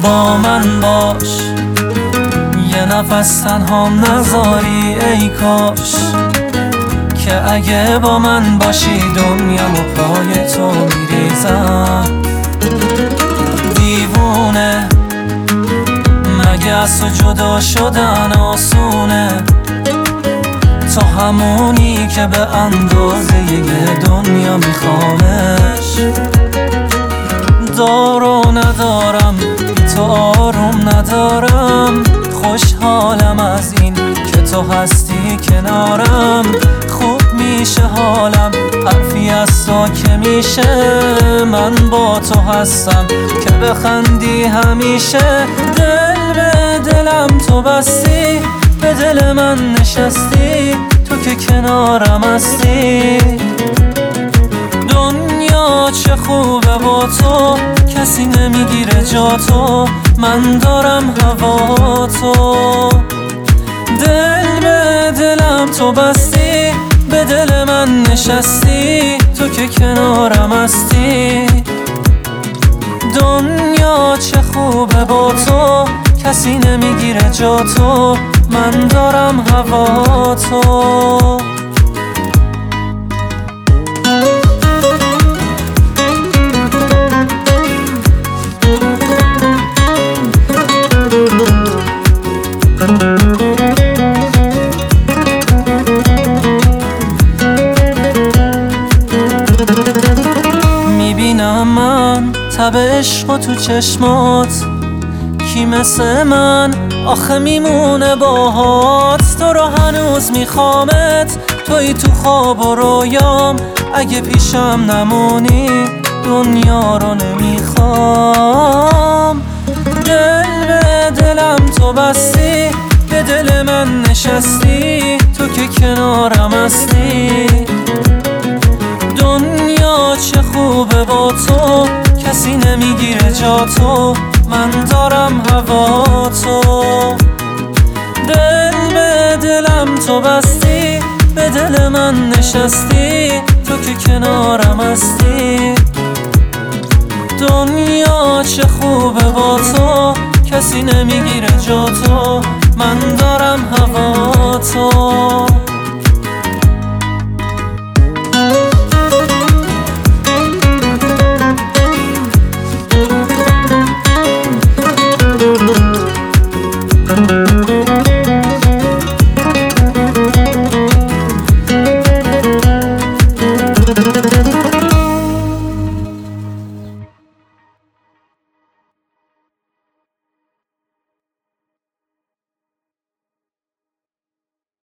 با من باش، یه نفس تنهام نذاری ای کاش، که اگه با من باشی دنیامو پای تو میریزم. دیوونه مگه از تو جدا شدن آسونه؟ تو همونی که به اندازه یه دنیا میخوامش. دارو ندارم تو آروم ندارم، خوشحالم از این که تو هستی کنارم. خوب میشه حالم حرفی از تو که میشه، من با تو هستم که بخندی همیشه. دل به دلم تو بستی، به دل من نشستی، تو که کنارم هستی. دنیا چه خوبه با تو، کسی نمیگیره جا تو، من دارم هوا تو. دل به دلم تو بستی، به دل من نشستی، تو که کنارم هستی. دنیا چه خوبه با تو، کسی نمیگیره جا تو، من دارم هوا تو. میبینم من تب عشق تو چشمات، کی مثل من آخه میمونه باهات؟ تو رو هنوز میخوامت، توی تو خواب و رویام، اگه پیشم نمونی دنیا رو نمیخوام. دل به دلم تو بستی، به دل من نشستی، تو که کنارم هستی. دنیا چه خوبه با تو، کسی نمیگیره جا تو، من دارم هوا تو. دل به دلم تو بستی، به دل من نشستی، تو که کنارم هستی. دنیا چه خوبه با تو، کسی نمیگیره جا تو، من دارم هوا تو.